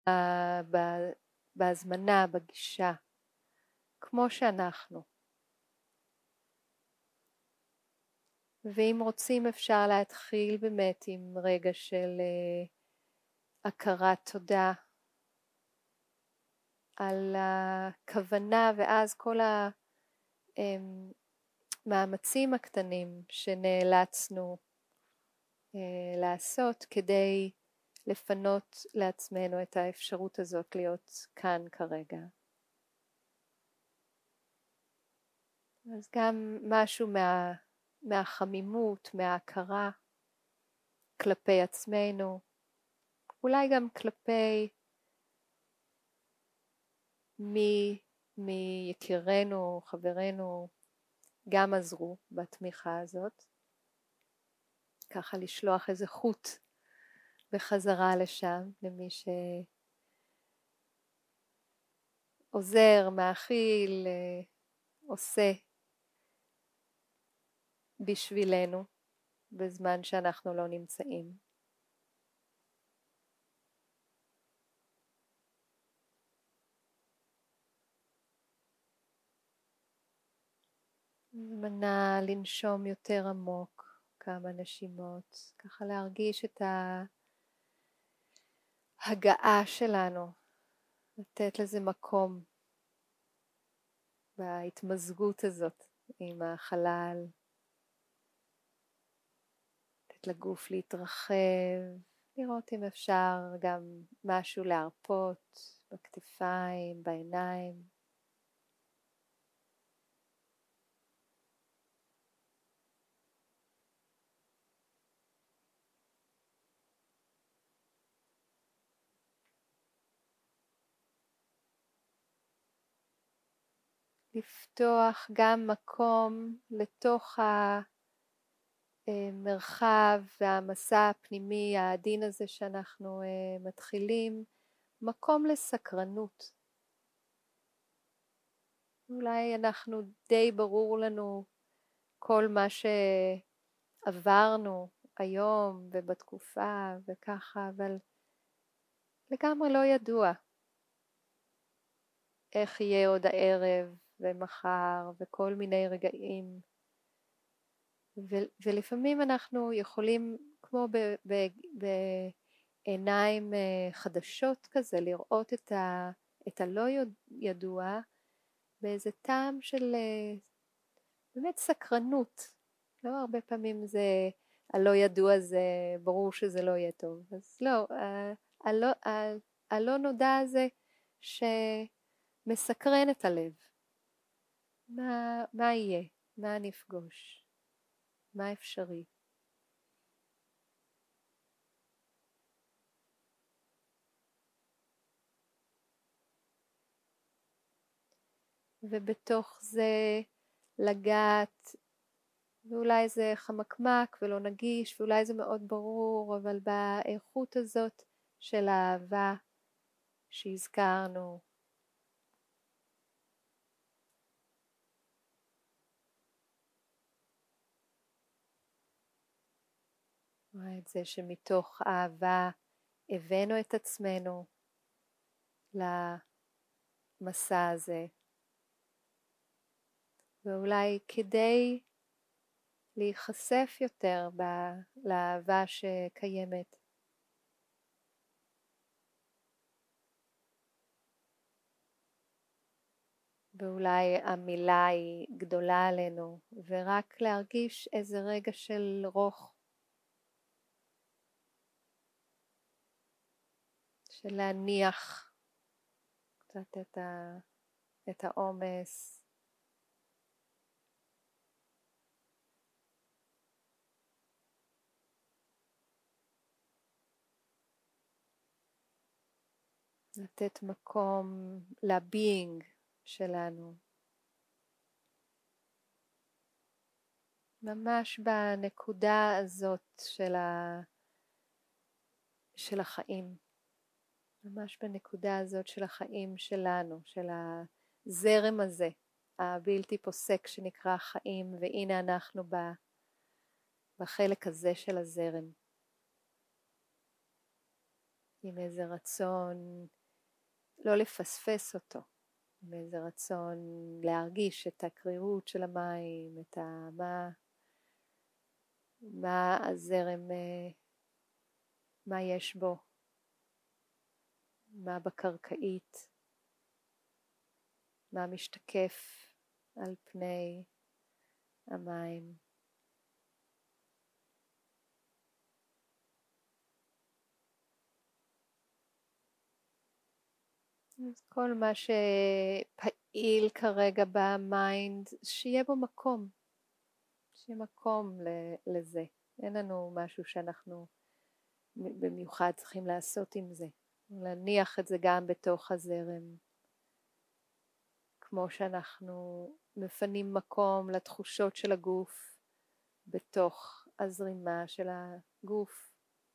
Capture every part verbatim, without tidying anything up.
בהזמנה, בגישה, כמו שאנחנו. ואם רוצים אפשר להתחיל באמת עם רגע של uh, הכרת תודה על הכוונה, ואז כל המאמצים הקטנים שנאלצנו uh, לעשות כדי לפנות לעצמנו את האפשרות הזאת להיות כאן כרגע. אז גם משהו מה, מהחמימות, מההכרה כלפי עצמנו, אולי גם כלפי מי מיקירנו, חברינו, גם עזרו בתמיכה הזאת. ככה לשלוח איזה חוט בחזרה לשם, למי שעוזר, מאכיל, עושה בשבילנו בזמן שאנחנו לא נמצאים. מנה לנשום יותר עמוק, כמה נשימות, ככה להרגיש את ההגעה שלנו, לתת לזה מקום בהתמזגות הזאת עם החלל, לתת לגוף להתרחב, לראות אם אפשר גם משהו להרפות בכתפיים, בעיניים. לפתוח גם מקום לתוך המרחב והמסע הפנימי העדין הזה שאנחנו מתחילים, מקום לסקרנות. אולי אנחנו די ברור לנו כל מה שעברנו היום ובתקופה וככה, אבל לגמרי לא ידוע איך יהיה עוד הערב ומחר וכל מיני רגעים. ו- ולפעמים אנחנו יכולים כמו ב- ב- בעיניים חדשות כזה לראות את, ה- את הלא ידוע באיזה טעם של באמת סקרנות. לא הרבה פעמים זה הלא ידוע, זה ברור שזה לא יהיה טוב. אז לא, ה- הלא, ה- הלא נודע הזה שמסקרן את הלב. מה, מה יהיה? מה נפגוש? מה אפשרי? ובתוך זה לגעת, ואולי זה חמקמק ולא נגיש, ואולי זה מאוד ברור, אבל באיכות הזאת של האהבה שהזכרנו, רואה את זה שמתוך אהבה הבאנו את עצמנו למסע הזה, ואולי כדי להיחשף יותר לאהבה שקיימת, ואולי המילה היא גדולה עלינו, ורק להרגיש איזה רגע של רוך, של להניח קצת את, ה, את העומס, לתת מקום לביינג שלנו, ממש בנקודה הזאת של, ה, של החיים, ממש בנקודה הזאת של החיים שלנו, של הזרם הזה הבלתי פוסק שנקרא חיים, והנה אנחנו בחלק הזה של הזרם, עם איזה רצון לא לפספס אותו, עם איזה רצון להרגיש את הקרירות של המים, את ה... מה, מה הזרם, מה יש בו, מה בקרקעית, מה משתקף על פני המים. אז כל מה שפעיל כרגע במיינד, שיהיה בו מקום, שיהיה מקום לזה. אין לנו משהו שאנחנו במיוחד צריכים לעשות עם זה. להניח את זה גם בתוך הזרם. כמו שאנחנו מפנים מקום לתחושות של הגוף בתוך הזרימה של הגוף.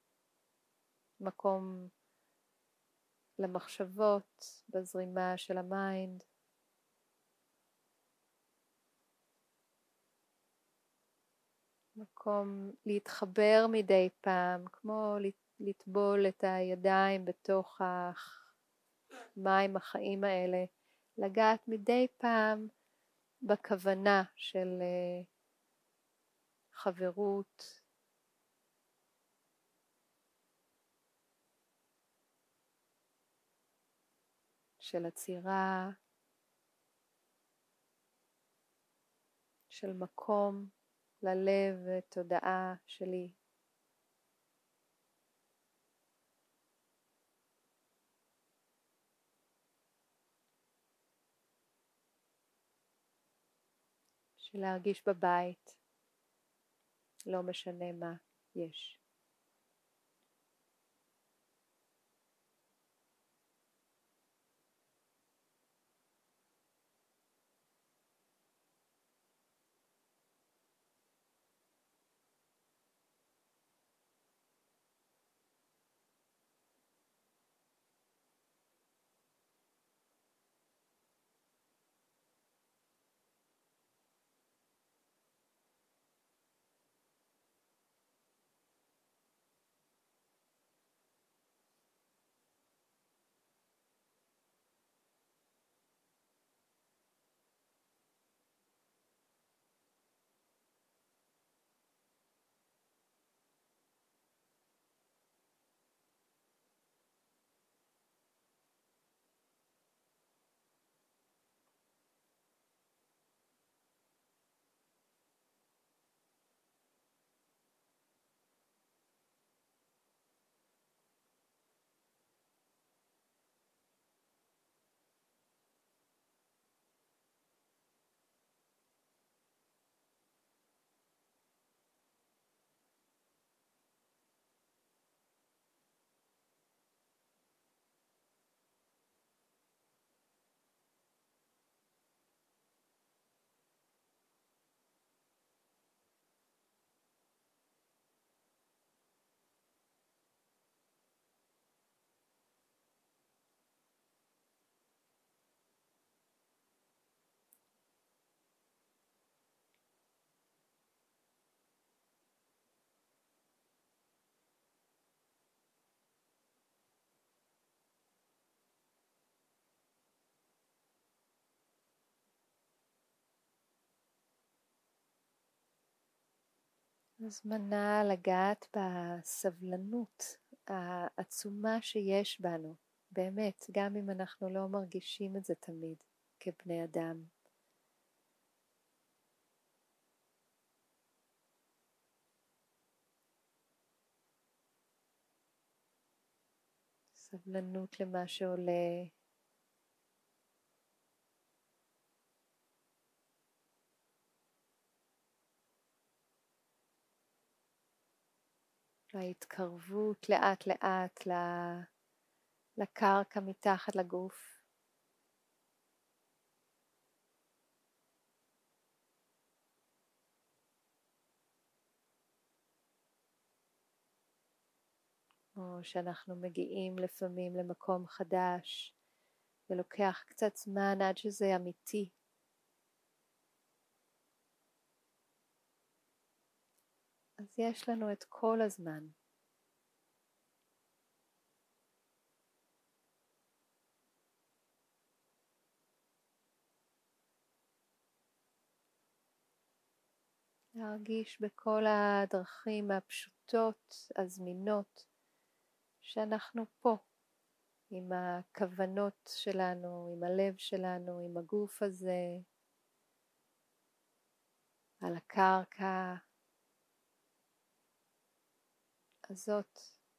מקום למחשבות בזרימה של המיינד. מקום להתחבר מדי פעם, כמו לטבול את הידיים בתוך המים החיים האלה, לגעת מדי פעם בכוונה של חברות, של עצירה, של מקום ללב ותודעה שלי. של להרגיש בבית, לא משנה מה יש. הזמנה לגעת בסבלנות העצומה שיש בנו, באמת, גם אם אנחנו לא מרגישים את זה תמיד כבני אדם. סבלנות למה שעולה, ההתקרבות לאט לאט לקרקע מתחת לגוף. או שאנחנו מגיעים לפעמים למקום חדש ולוקח קצת זמן עד שזה אמיתי. אז יש לנו את כל הזמן. להרגיש בכל הדרכים הפשוטות, הזמינות, שאנחנו פה, עם הכוונות שלנו, עם הלב שלנו, עם הגוף הזה, על הקרקע הזאת.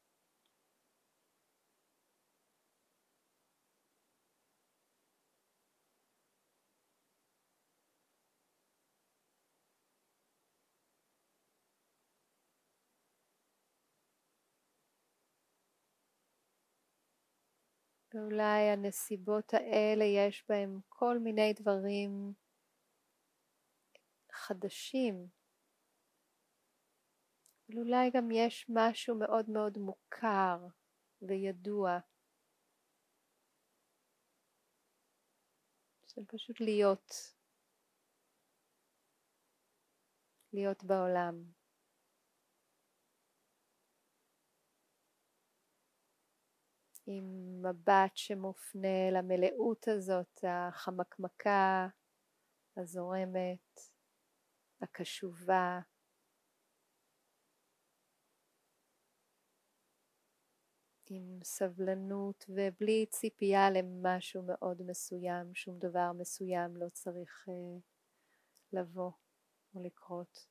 ואולי הנסיבות האלה יש בהם כל מיני דברים חדשים, אבל אולי גם יש משהו מאוד מאוד מוכר וידוע, של פשוט להיות, להיות בעולם. עם מבט שמופנה למלאות הזאת, החמקמקה, הזורמת, הקשובה. עם סבלנות ובלי ציפייה למשהו מאוד מסוים, שום דבר מסוים לא צריך uh, לבוא או לקרות.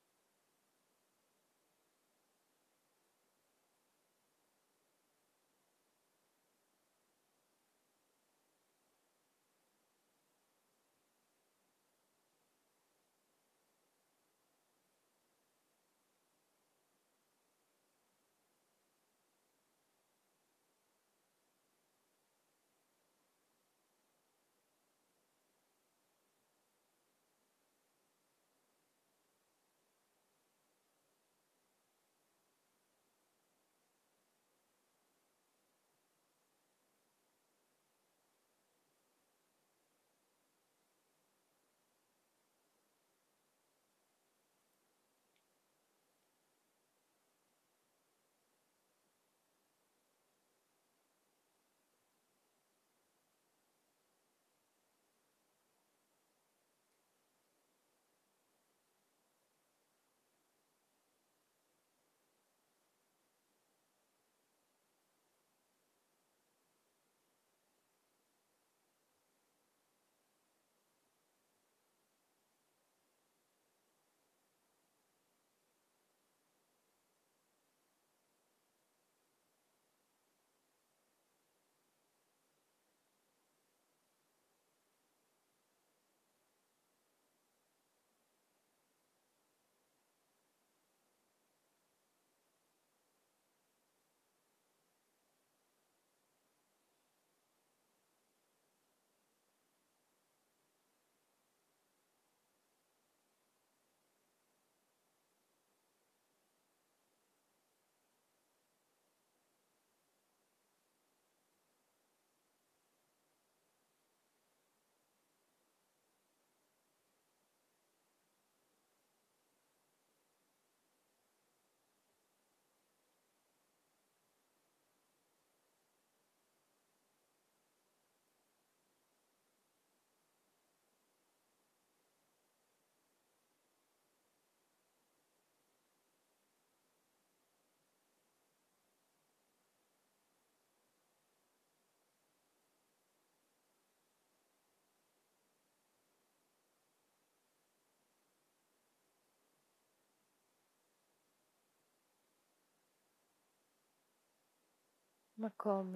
מקום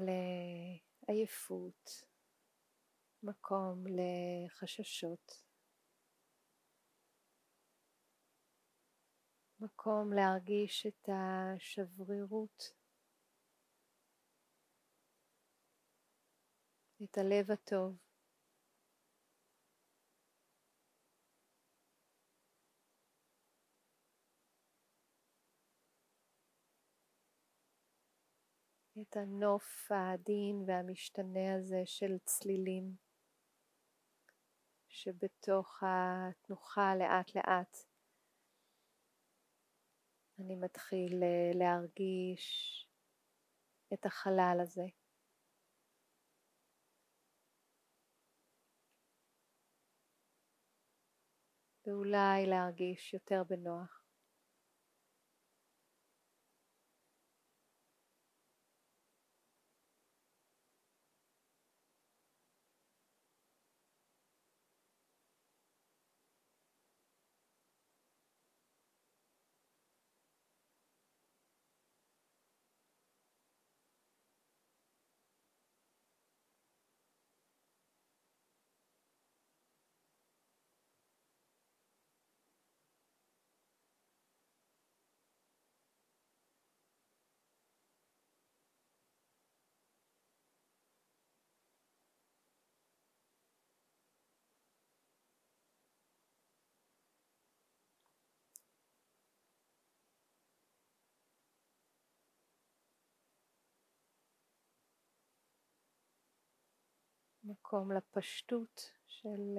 לעייפות, מקום לחששות, מקום להרגיש את השברירות, את הלב הטוב. את הנוף העדין והמשתנה הזה של צלילים, שבתוך התנוחה לאט לאט אני מתחיל להרגיש את החלל הזה. ואולי להרגיש יותר בנוח. מקום לפשטות של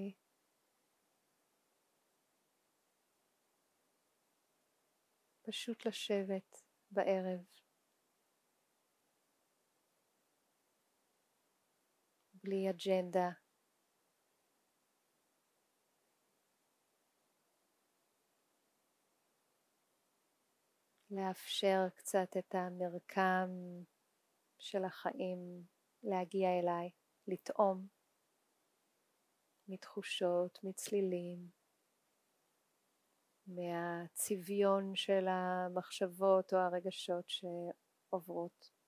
פשוט לשבת בערב בלי אג'נדה, לאפשר קצת את המרקם של החיים להגיע אליי, לטעום מתחושות, מצלילים, מהצביון של המחשבות או הרגשות שעוברות.